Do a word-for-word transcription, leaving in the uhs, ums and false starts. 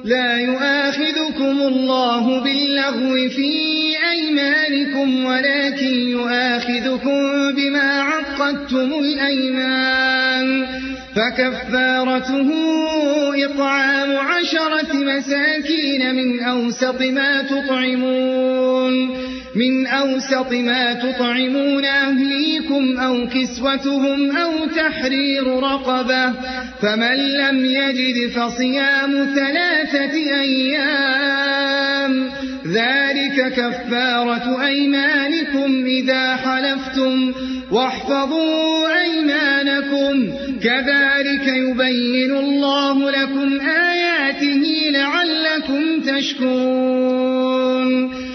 لا يؤاخذكم الله باللغو في أيمانكم ولكن يؤاخذكم بما عقدتم الأيمان فكفارته إطعام عشرة مساكين من أوسط ما تطعمون من أوسط ما تطعمون أهليكم أو كسوتهم أو تحرير رقبة فمن لم يجد فصيام ثلاثة أيام ذلك كفارة أيمانكم إذا حلفتم واحفظوا أيمانكم كذلك يبين الله لكم آياته لعلكم تشكرون